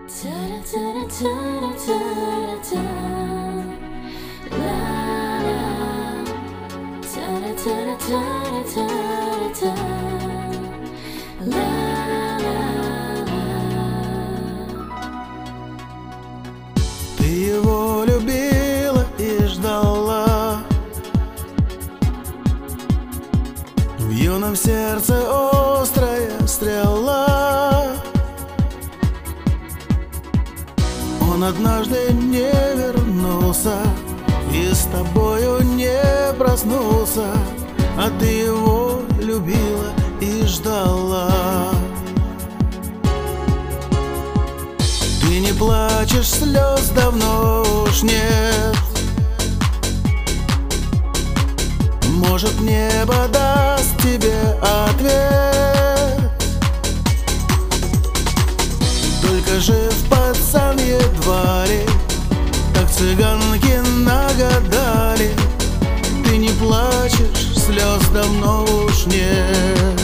Ты его любила и ждала, в юном сердце острая стрела. Он однажды не вернулся и с тобою не проснулся, а ты его любила и ждала. Ты не плачешь, слез давно уж нет. Может, небо даст тебе ответ. Только жив пацан едва ли, так цыганки нагадали. Ты не плачешь, слез давно уж нет.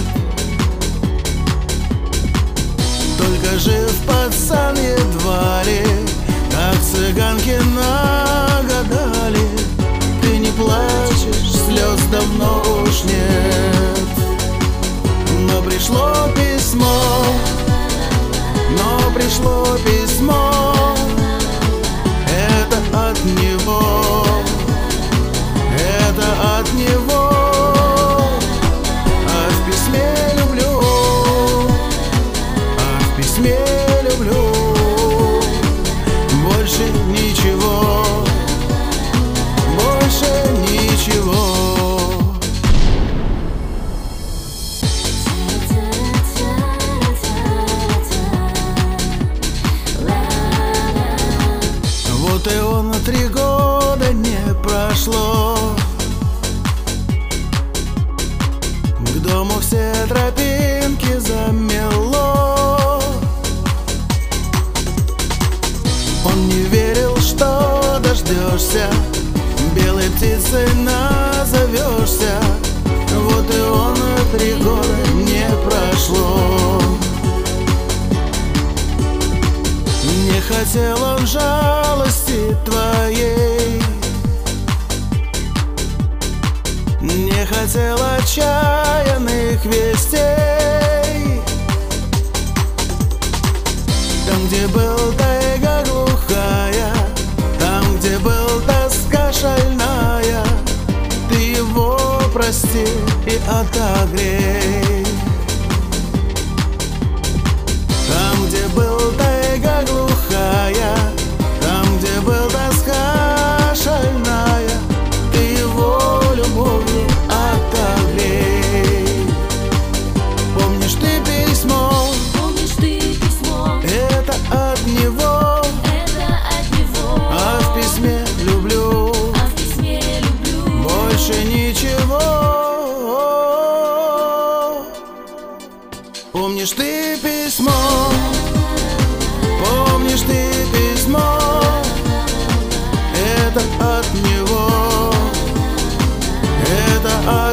Только жив пацан едва ли, так цыганки нагадали. Ты не плачешь, слез давно уж нет. Но пришло письмо, но пришло письмо. Это от него, это от него. А в письме люблю, а в письме люблю. Больше ничего, больше ничего. Вот и он 3 года не прошло. К дому все тропинки замело. Он не верил, что дождешься, белой птицей назовешься. Вот и он 3 года не прошло. Не хотел он жалости твоей, не хотел отчаянных вестей. Там, где был тайга глухая, там, где был тоска шальная, ты его прости и отогрей. Там, где был тайга глухая, там, где был тоска шальная, ты его любовью отогрей. Помнишь ты письмо, это от него, а в письме люблю, больше ничего. Помнишь ты письмо, помнишь ты письмо, это от него, это от